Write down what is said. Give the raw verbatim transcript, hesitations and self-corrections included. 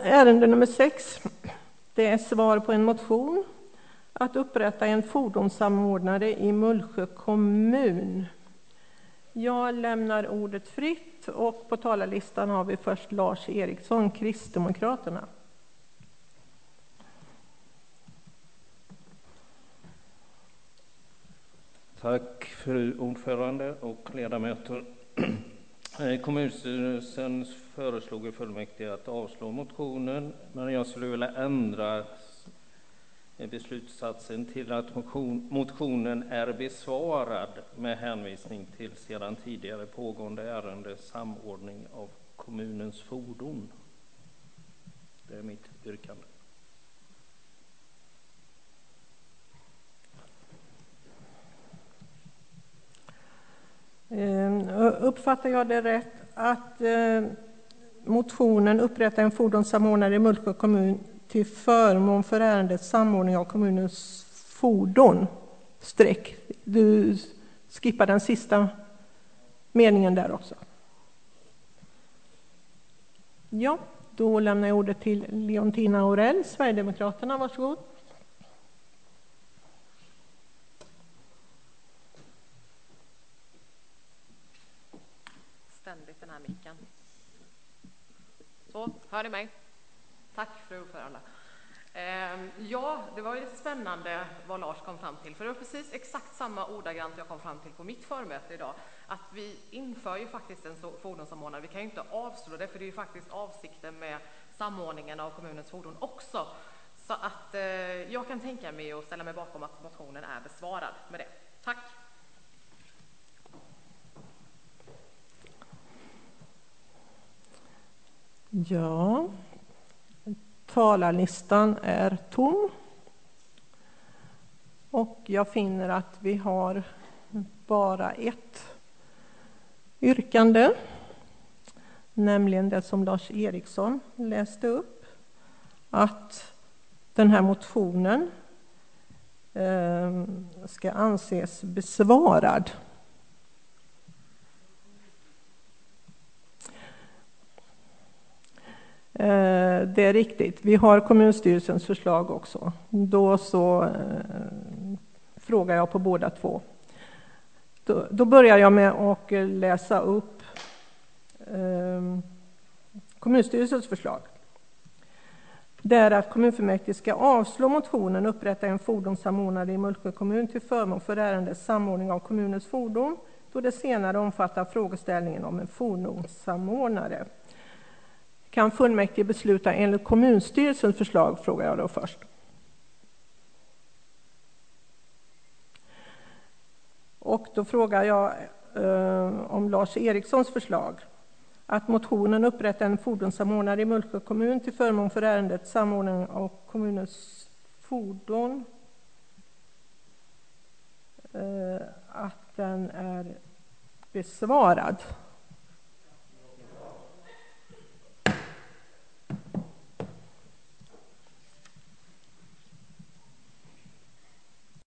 ärende nummer sex. Det är svar på en motion att upprätta en fordonssamordnare i Mullsjö kommun. Jag lämnar ordet fritt och på talarlistan har vi först Lars Eriksson, Kristdemokraterna. Tack fru ordförande och ledamöter. Kommunstyrelsen föreslog i fullmäktige att avslå motionen, men jag skulle vilja ändra beslutssatsen till att motion, motionen är besvarad med hänvisning till sedan tidigare pågående ärende samordning av kommunens fordon. Det är mitt yrkande. Uppfattar jag det rätt att eh, motionen upprättar en fordonssamordnare i Mullsjö kommun till förmån för ärendet samordning av kommunens fordon? Streck. Du skippar den sista meningen där också. Ja, då lämnar jag ordet till Leontina Aurell, Sverigedemokraterna. Varsågod. Ständigt den här micken. Så, hör ni mig? Tack fru ordförande. Eh, ja, det var ju lite spännande vad Lars kom fram till. För det var precis exakt samma ordagrant jag kom fram till på mitt förmöte idag. Att vi inför ju faktiskt en fordonssamordnare. Vi kan ju inte avslå det, för det är ju faktiskt avsikten med samordningen av kommunens fordon också. Så att eh, jag kan tänka mig och ställa mig bakom att motionen är besvarad med det. Tack! Ja, talarlistan är tom. Och jag finner att vi har bara ett yrkande, nämligen det som Lars Eriksson läste upp, att den här motionen eh, ska anses besvarad. Det är riktigt. Vi har kommunstyrelsens förslag också. Då så eh, frågar jag på båda två. Då, då börjar jag med att läsa upp eh, kommunstyrelsens förslag. Det är att kommunfullmäktige ska avslå motionen och upprätta en fordonssamordnare i Mullsjö kommun till förmån för ärendet samordning av kommunens fordon, då det senare omfattar frågeställningen om en fordonssamordnare. Kan fullmäktige besluta enligt kommunstyrelsens förslag, frågar jag då först. Och då frågar jag eh, om Lars Erikssons förslag. Att motionen upprättar en fordonssamordnare i Mullsjö kommun till förmån för ärendet samordning av kommunens fordon. Eh, att den är besvarad.